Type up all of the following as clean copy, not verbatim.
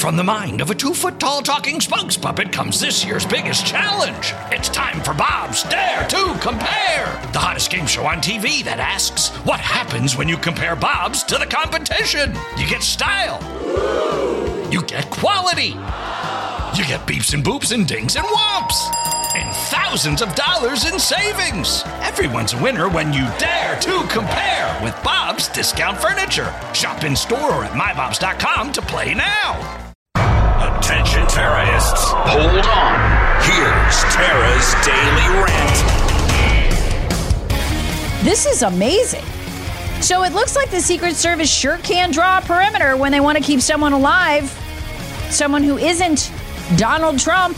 From the mind of a 2-foot-tall talking spokes puppet comes this year's biggest challenge. It's time for Bob's Dare to Compare, the hottest game show on TV that asks, what happens when you compare Bobs to the competition? You get style. You get quality. You get beeps and boops and dings and whomps. And thousands of dollars in savings. Everyone's a winner when you dare to compare with Bob's Discount Furniture. Shop in store or at mybobs.com to play now. Attention terrorists, hold on. Here's Tara's Daily Rant. This is amazing. So it looks like the Secret Service sure can draw a perimeter when they want to keep someone alive. Someone who isn't Donald Trump.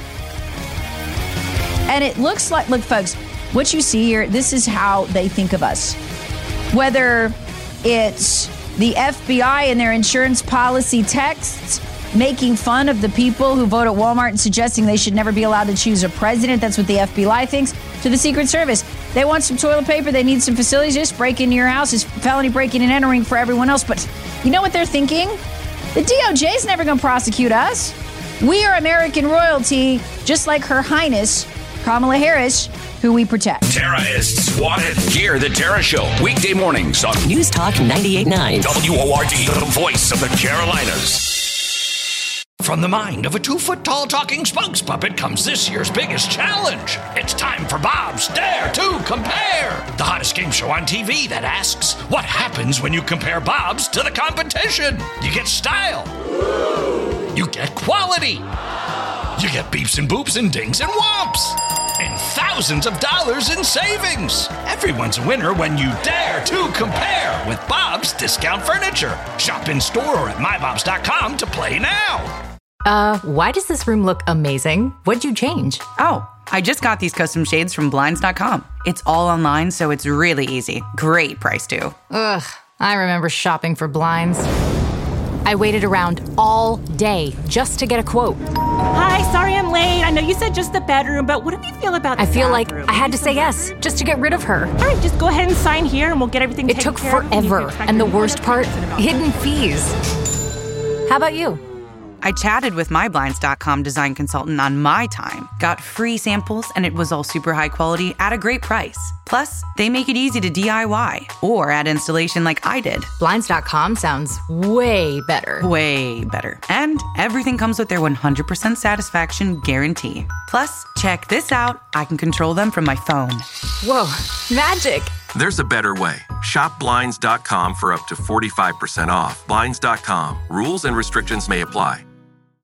And it looks like, look, folks, what you see here, this is how they think of us. Whether it's the FBI and their insurance policy texts making fun of the people who vote at Walmart and suggesting they should never be allowed to choose a president. That's what the FBI thinks. To the Secret Service, they want some toilet paper. They need some facilities. Just break into your house is felony breaking and entering for everyone else. But you know what they're thinking? The DOJ is never going to prosecute us. We are American royalty, just like Her Highness Kamala Harris, who we protect. Tara is swatted. Hear the Tara Show, weekday mornings on News Talk 98.9. WORD, the voice of the Carolinas. From the mind of a 2-foot-tall talking spokes puppet comes this year's biggest challenge. It's time for Bob's Dare to Compare, the hottest game show on TV that asks, what happens when you compare Bobs to the competition? You get style. You get quality. You get beeps and boops and dings and whomps. And thousands of dollars in savings. Everyone's a winner when you dare to compare with Bob's Discount Furniture. Shop in store or at mybobs.com to play now. Why does this room look amazing? What'd you change? Oh, I just got these custom shades from Blinds.com. It's all online, so it's really easy. Great price, too. Ugh, I remember shopping for blinds. I waited around all day just to get a quote. Hi, sorry I'm late. I know you said just the bedroom, but what do you feel about the I feel bathroom? like I had to say yes just to get rid of her. All right, just go ahead and sign here and we'll get everything taken It took care of. forever, and the worst part, hidden fees. How about you? I chatted with my Blinds.com design consultant on my time, got free samples, and it was all super high quality at a great price. Plus, they make it easy to DIY or add installation like I did. Blinds.com sounds way better. Way better. And everything comes with their 100% satisfaction guarantee. Plus, check this out. I can control them from my phone. Whoa, magic. There's a better way. Shop Blinds.com for up to 45% off. Blinds.com. Rules and restrictions may apply.